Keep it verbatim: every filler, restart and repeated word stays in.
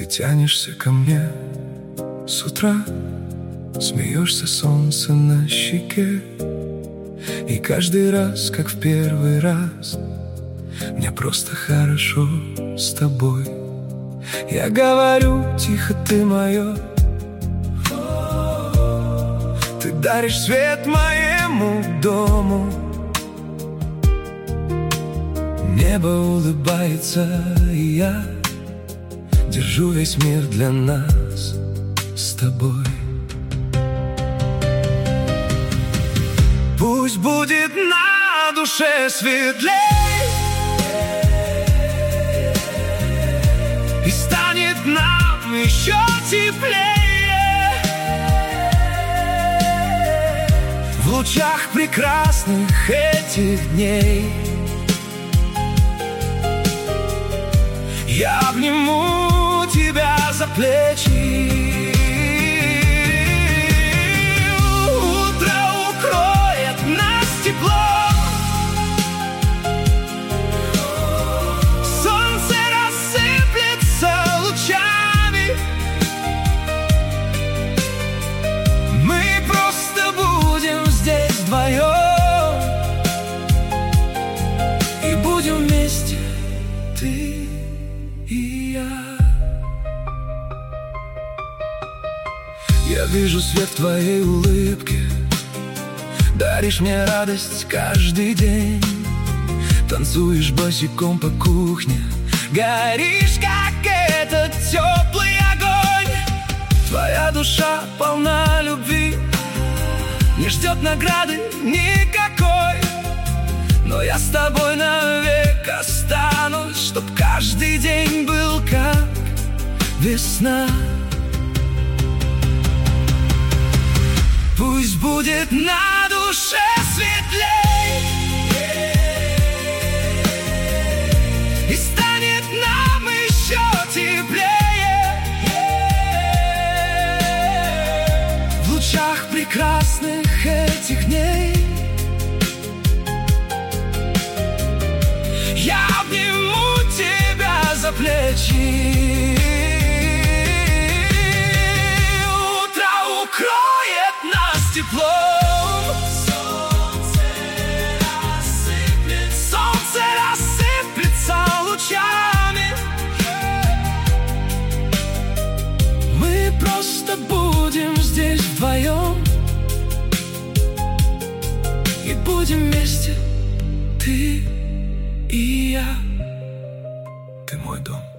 тянешься ко мне с утра, смеешься, солнце на щеке. И каждый раз, как в первый раз, мне просто хорошо с тобой. Я говорю тихо, ты мое, ты даришь свет моему дому. Небо улыбается, и я держу весь мир для нас с тобой. Пусть будет на душе светлей, и станет нам еще теплее в лучах прекрасных этих дней. Я обниму тебя за плечи, утро укроет нас теплом, солнце рассыплется лучами. Мы просто будем здесь вдвоем, и будем вместе, ты и я. Я вижу свет в твоей улыбке, даришь мне радость каждый день. Танцуешь босиком по кухне, горишь, как этот теплый огонь. Твоя душа полна любви, не ждет награды никакой. Но я с тобой навек останусь, чтоб каждый день был как весна. Пусть будет на душе светлей, и станет нам еще теплее в лучах прекрасных этих дней. Я обниму тебя за плечи, утро укроет нас теплом, солнце рассыплет, солнце рассыплется лучами. Мы просто будем здесь вдвоем, и будем вместе, ты и я. Ты мой дом.